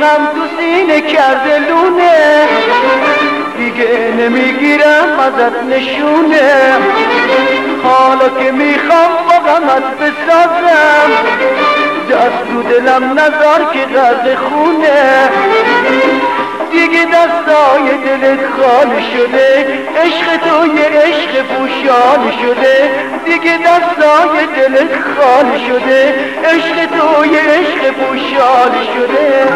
غم تو سینه کرده لونه، دیگه نمیگیرم ازت نشونه. حالا که میخوام با غمت بسازم، دست رو دلم نذار که غرق خونه. دیگه دستای دلت خالی شده، عشق تو یه عشق پوشانی شده. دیگه دستای دلت خالی شده، عشق تو یه عشق پوشانی شده.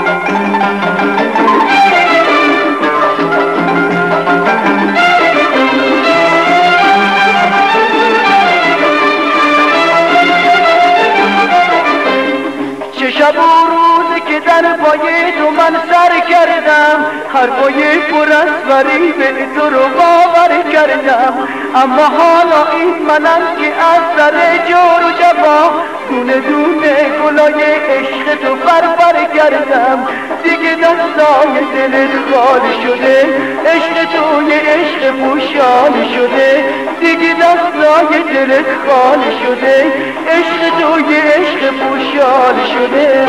چه شب و روزی که در پای تو من سر کردم، هر پای پر از فریب تو رو باور کردم. اما حالا این منم که از سر جور و جفا دونه دونه گلای عشق تو فرفر کردم. دیگه دستای دلت خالی شده، عشق تو یه عشق پوشانی شده. دیگه دستای دلت خالی شده، عشق تو یه عشق پوشانی شده.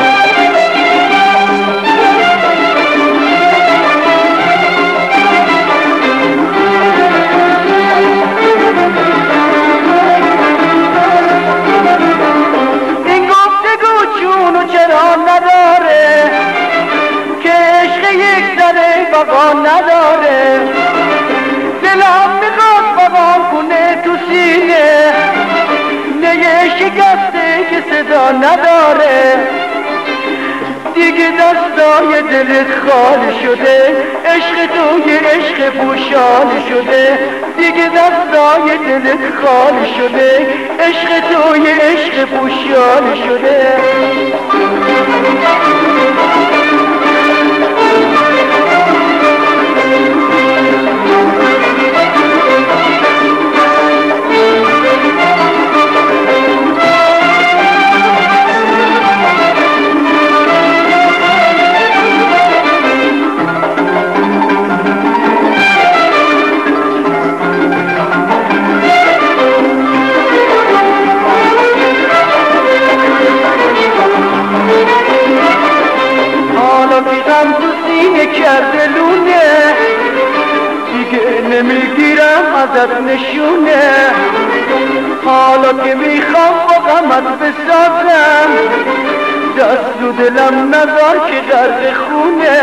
این گفتگو چون و چرا نداره که عشق یک ذره بقا نداره. دلم میخواد بقا کنه تو سینه، نگه شکسته که صدا نداره. دیگه دستای دلت خالی شده، عشق تو یه عشق پوشانی شده. دیگه دستای دلت خالی شده، عشق تو یه عشق پوشانی شده. غم تو سینه کرده لونه، دیگه نمیگیرم ازت نشونه. حالا که میخوام با غمت بسازم، دست رو دلم نذار که غرق خونه.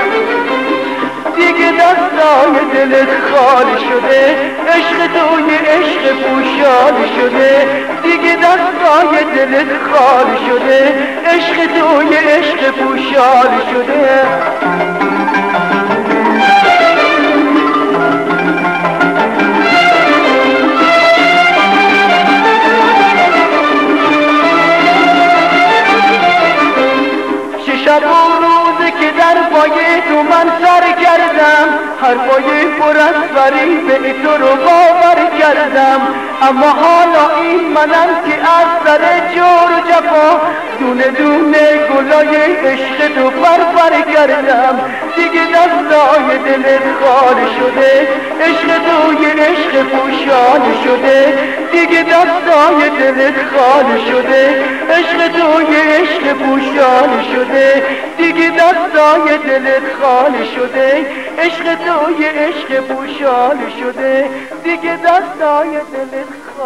دیگه دستای دلت خالی شده، عشق تو یه عشق پوشانی شده. دیگه دستای دلت خالی شده، عشق تو یه عشق پوشانی شده. چه شب و روزی که در پای تو من سر کردم، هر پای پر از فریب تو رو باور کردم. اما حالا این منم که از سر جور و جفا دونه دونه گلای عشق تو فرفر کردم. دیگه دستای دلت خالی شده، عشق تو یه عشق پوشانی شده. دیگه دستای دلت خالی شده، عشق تو یه عشق پوشانی شده. دیگه دستای دلت خالی شده، عشق تو یه عشق پوشانی شده. دیگه دستای دلت